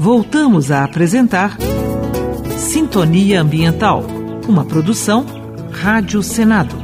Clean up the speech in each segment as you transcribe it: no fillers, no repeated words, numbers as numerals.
Voltamos a apresentar Sintonia Ambiental, uma produção Rádio Senado.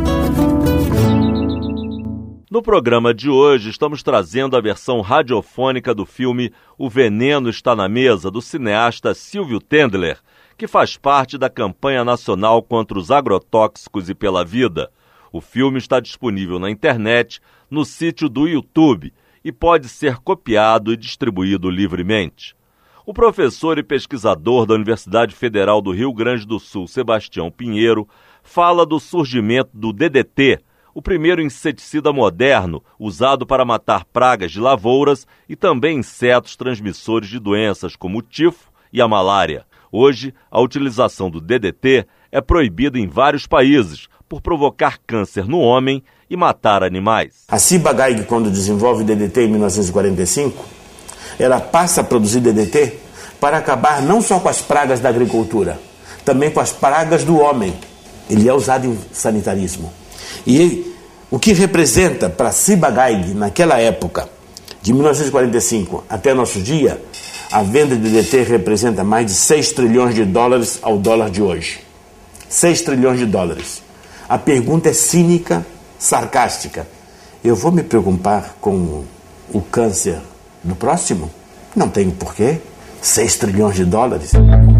No programa de hoje, estamos trazendo a versão radiofônica do filme O Veneno Está na Mesa, do cineasta Silvio Tendler, que faz parte da campanha nacional contra os agrotóxicos e pela vida. O filme está disponível na internet, no sítio do YouTube, e pode ser copiado e distribuído livremente. O professor e pesquisador da Universidade Federal do Rio Grande do Sul, Sebastião Pinheiro, fala do surgimento do DDT, o primeiro inseticida moderno usado para matar pragas de lavouras e também insetos transmissores de doenças como o tifo e a malária. Hoje, a utilização do DDT é proibida em vários países por provocar câncer no homem e matar animais. A Ciba Geigy, quando desenvolve DDT em 1945, ela passa a produzir DDT para acabar não só com as pragas da agricultura, também com as pragas do homem. Ele é usado em sanitarismo. E o que representa para a Ciba Geigy, naquela época, de 1945 até nosso dia, a venda de DDT representa mais de 6 trilhões de dólares ao dólar de hoje. 6 trilhões de dólares. A pergunta é cínica, sarcástica. Eu vou me preocupar com o câncer do próximo? Não tenho porquê. 6 trilhões de dólares.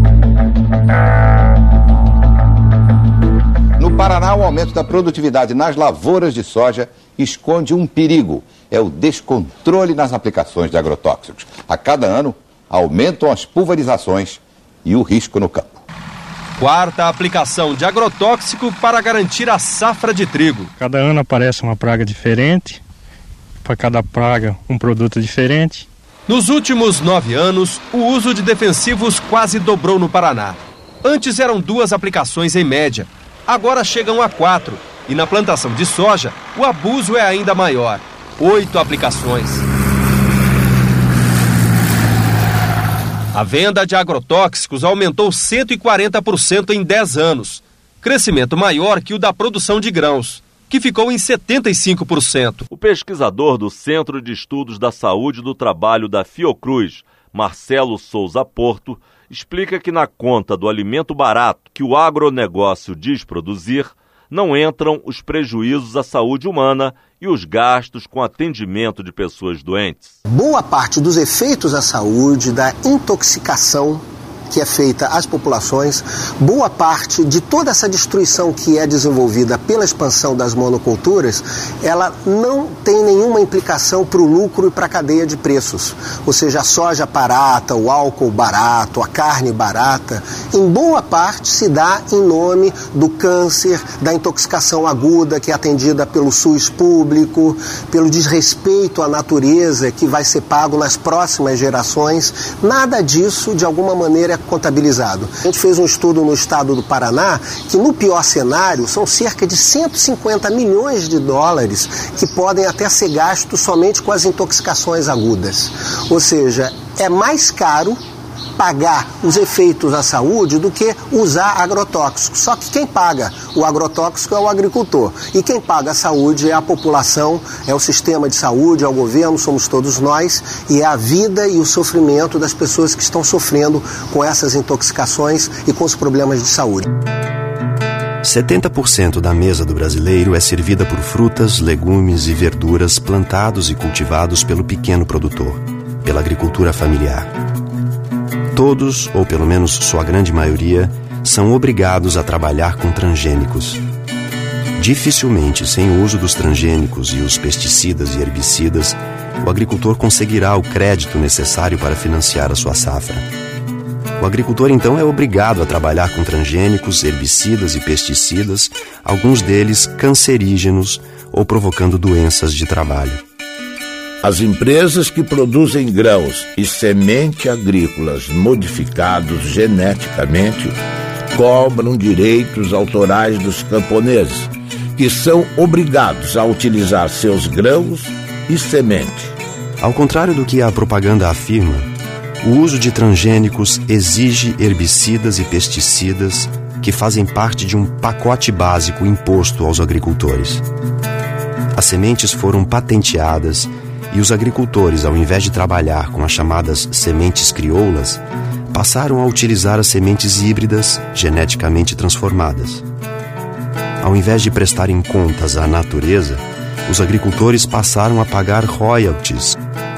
No Paraná, o aumento da produtividade nas lavouras de soja esconde um perigo. É o descontrole nas aplicações de agrotóxicos. A cada ano, aumentam as pulverizações e o risco no campo. Quarta aplicação de agrotóxico para garantir a safra de trigo. Cada ano aparece uma praga diferente, para cada praga um produto diferente. Nos últimos 9 anos, o uso de defensivos quase dobrou no Paraná. Antes eram 2 aplicações em média, agora chegam a 4. E na plantação de soja, o abuso é ainda maior, 8 aplicações. A venda de agrotóxicos aumentou 140% em 10 anos, crescimento maior que o da produção de grãos, que ficou em 75%. O pesquisador do Centro de Estudos da Saúde e do Trabalho da Fiocruz, Marcelo Souza Porto, explica que na conta do alimento barato que o agronegócio diz produzir, não entram os prejuízos à saúde humana e os gastos com atendimento de pessoas doentes. Boa parte dos efeitos à saúde, da intoxicação que é feita às populações, boa parte de toda essa destruição que é desenvolvida pela expansão das monoculturas, ela não tem nenhuma implicação para o lucro e para a cadeia de preços. Ou seja, a soja barata, o álcool barato, a carne barata, em boa parte se dá em nome do câncer, da intoxicação aguda que é atendida pelo SUS público, pelo desrespeito à natureza que vai ser pago nas próximas gerações. Nada disso, de alguma maneira, é contabilizado. A gente fez um estudo no estado do Paraná que no pior cenário são cerca de 150 milhões de dólares que podem até ser gastos somente com as intoxicações agudas. Ou seja, é mais caro pagar os efeitos à saúde do que usar agrotóxicos. Só que quem paga o agrotóxico é o agricultor. E quem paga a saúde é a população, é o sistema de saúde, é o governo, somos todos nós, e é a vida e o sofrimento das pessoas que estão sofrendo com essas intoxicações e com os problemas de saúde. 70% da mesa do brasileiro é servida por frutas, legumes e verduras plantados e cultivados pelo pequeno produtor, pela agricultura familiar. Todos, ou pelo menos sua grande maioria, são obrigados a trabalhar com transgênicos. Dificilmente, sem o uso dos transgênicos e os pesticidas e herbicidas, o agricultor conseguirá o crédito necessário para financiar a sua safra. O agricultor, então, é obrigado a trabalhar com transgênicos, herbicidas e pesticidas, alguns deles cancerígenos ou provocando doenças de trabalho. As empresas que produzem grãos e semente agrícolas modificados geneticamente cobram direitos autorais dos camponeses, que são obrigados a utilizar seus grãos e semente. Ao contrário do que a propaganda afirma, o uso de transgênicos exige herbicidas e pesticidas que fazem parte de um pacote básico imposto aos agricultores. As sementes foram patenteadas E os agricultores, ao invés de trabalhar com as chamadas sementes crioulas, passaram a utilizar as sementes híbridas geneticamente transformadas. Ao invés de prestarem contas à natureza, os agricultores passaram a pagar royalties.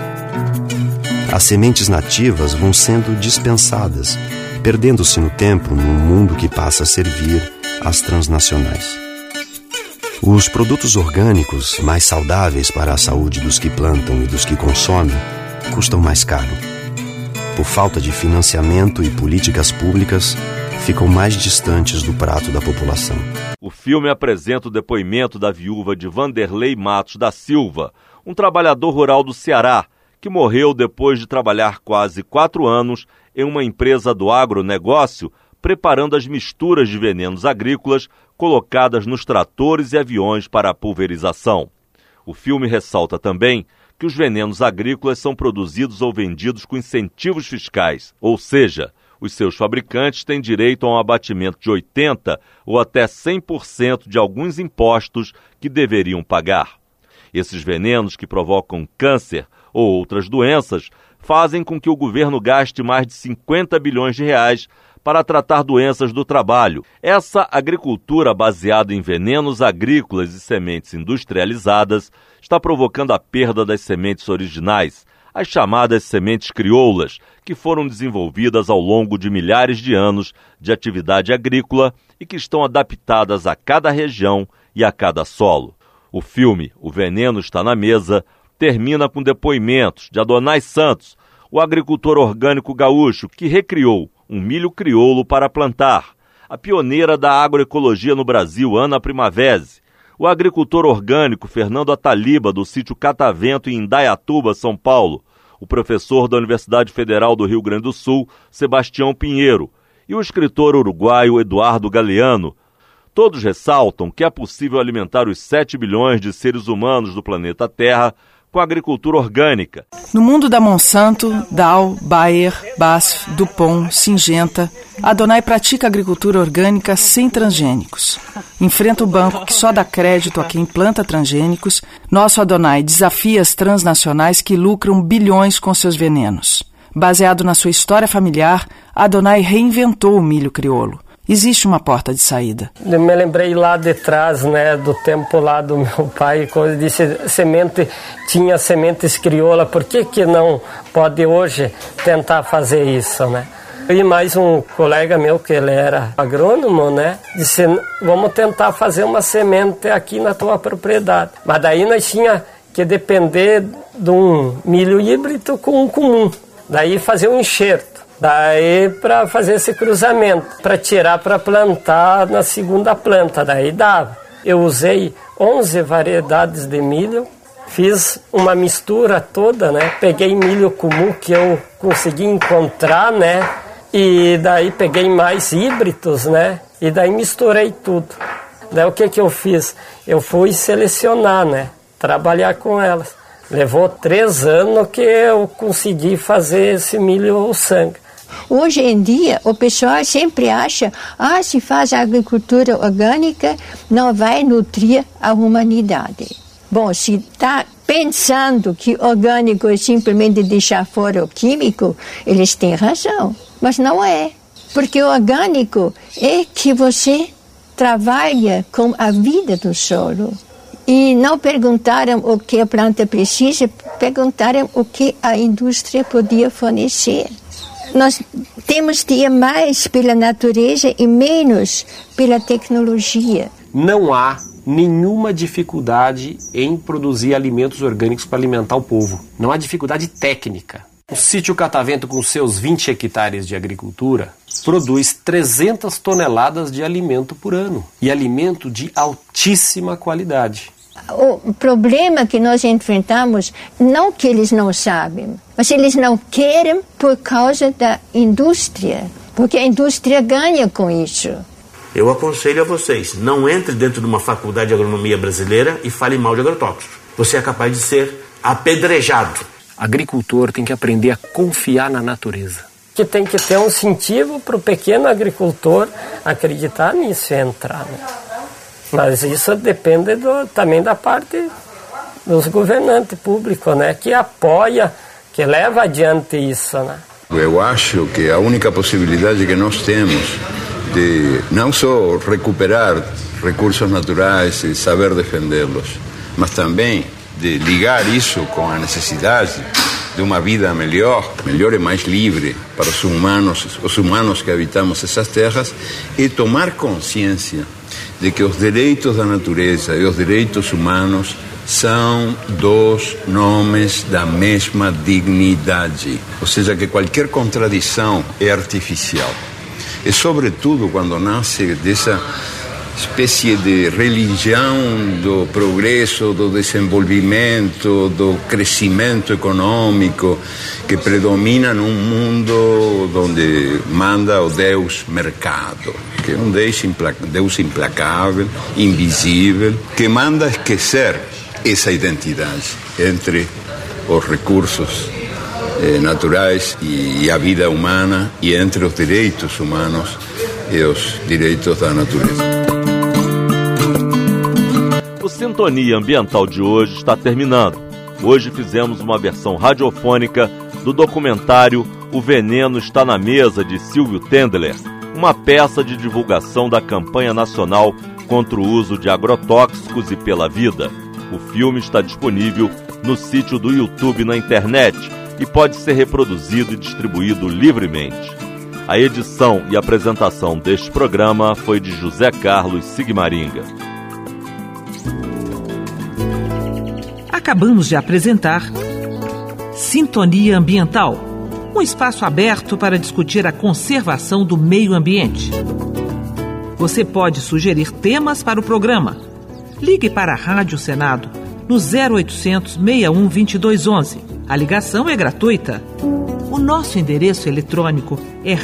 As sementes nativas vão sendo dispensadas, perdendo-se no tempo num mundo que passa a servir às transnacionais. Os produtos orgânicos, mais saudáveis para a saúde dos que plantam e dos que consomem, custam mais caro. Por falta de financiamento e políticas públicas, ficam mais distantes do prato da população. O filme apresenta o depoimento da viúva de Vanderlei Matos da Silva, um trabalhador rural do Ceará, que morreu depois de trabalhar quase 4 anos em uma empresa do agronegócio, preparando as misturas de venenos agrícolas colocadas nos tratores e aviões para a pulverização. O filme ressalta também que os venenos agrícolas são produzidos ou vendidos com incentivos fiscais, ou seja, os seus fabricantes têm direito a um abatimento de 80% ou até 100% de alguns impostos que deveriam pagar. Esses venenos, que provocam câncer ou outras doenças, fazem com que o governo gaste mais de 50 bilhões de reais para tratar doenças do trabalho. Essa agricultura baseada em venenos agrícolas e sementes industrializadas está provocando a perda das sementes originais, as chamadas sementes crioulas, que foram desenvolvidas ao longo de milhares de anos de atividade agrícola e que estão adaptadas a cada região e a cada solo. O filme O Veneno Está na Mesa termina com depoimentos de Adonai Santos, o agricultor orgânico gaúcho que recriou um milho crioulo para plantar, a pioneira da agroecologia no Brasil, Ana Primavesi, o agricultor orgânico Fernando Ataliba, do sítio Catavento, em Indaiatuba, São Paulo, o professor da Universidade Federal do Rio Grande do Sul, Sebastião Pinheiro, e o escritor uruguaio Eduardo Galeano. Todos ressaltam que é possível alimentar os 7 bilhões de seres humanos do planeta Terra com a agricultura orgânica. No mundo da Monsanto, Dow, Bayer, BASF, DuPont, Syngenta, Adonai pratica agricultura orgânica sem transgênicos. Enfrenta o banco que só dá crédito a quem planta transgênicos. Nosso Adonai desafia as transnacionais que lucram bilhões com seus venenos. Baseado na sua história familiar, Adonai reinventou o milho crioulo. Existe uma porta de saída. Eu me lembrei lá de trás, né, do tempo lá do meu pai, quando disse tinha sementes crioula, por que não pode hoje tentar fazer isso, né? E mais um colega meu, que ele era agrônomo, né, disse, vamos tentar fazer uma semente aqui na tua propriedade. Mas daí nós tinha que depender de um milho híbrido com um comum. Daí fazer um enxerto. Daí para fazer esse cruzamento, para tirar para plantar na segunda planta, daí dava. Eu usei 11 variedades de milho, fiz uma mistura toda, né? Peguei milho comum que eu consegui encontrar, né? E daí peguei mais híbridos, né? E daí misturei tudo. Daí o que eu fiz? Eu fui selecionar, né? Trabalhar com elas. Levou 3 anos que eu consegui fazer esse milho sangue. Hoje em dia, o pessoal sempre acha, se faz agricultura orgânica, não vai nutrir a humanidade. Bom, se está pensando que orgânico é simplesmente deixar fora o químico, eles têm razão, mas não é. Porque o orgânico é que você trabalha com a vida do solo. E não perguntaram o que a planta precisa, perguntaram o que a indústria podia fornecer. Nós temos de ir mais pela natureza e menos pela tecnologia. Não há nenhuma dificuldade em produzir alimentos orgânicos para alimentar o povo. Não há dificuldade técnica. O sítio Catavento, com seus 20 hectares de agricultura, produz 300 toneladas de alimento por ano. E alimento de altíssima qualidade. O problema que nós enfrentamos, não que eles não sabem, mas eles não querem por causa da indústria, porque a indústria ganha com isso. Eu aconselho a vocês, não entre dentro de uma faculdade de agronomia brasileira e fale mal de agrotóxicos. Você é capaz de ser apedrejado. Agricultor tem que aprender a confiar na natureza. Que tem que ter um incentivo para o pequeno agricultor acreditar nisso e entrar, né? Mas isso depende também da parte dos governantes públicos, né, que apoia, que leva adiante isso, né? Eu acho que a única possibilidade que nós temos de não só recuperar recursos naturais e saber defendê-los, mas também de ligar isso com a necessidade de uma vida melhor e mais livre para os humanos que habitamos essas terras, e tomar consciência de que os direitos da natureza e os direitos humanos são dois nomes da mesma dignidade. Ou seja, que qualquer contradição é artificial. E, sobretudo, quando nasce dessa espécie de religião do progresso, do desenvolvimento, do crescimento econômico que predomina num mundo onde manda o Deus mercado, que é um Deus implacável, invisível, que manda esquecer essa identidade entre os recursos naturais e a vida humana, e entre os direitos humanos e os direitos da natureza. O Sintonia Ambiental de hoje está terminando. Hoje fizemos uma versão radiofônica do documentário O Veneno Está na Mesa, de Silvio Tendler, uma peça de divulgação da campanha nacional contra o uso de agrotóxicos e pela vida. O filme está disponível no sítio do YouTube na internet e pode ser reproduzido e distribuído livremente. A edição e apresentação deste programa foi de José Carlos Sigmaringa. Acabamos de apresentar Sintonia Ambiental, um espaço aberto para discutir a conservação do meio ambiente. Você pode sugerir temas para o programa. Ligue para a Rádio Senado no 0800 61 2211. A ligação é gratuita. O nosso endereço eletrônico é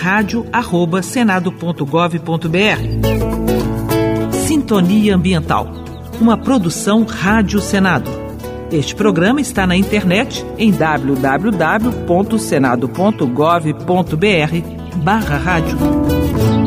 radio@senado.gov.br. Sintonia Ambiental, uma produção Rádio Senado. Este programa está na internet em www.senado.gov.br/rádio.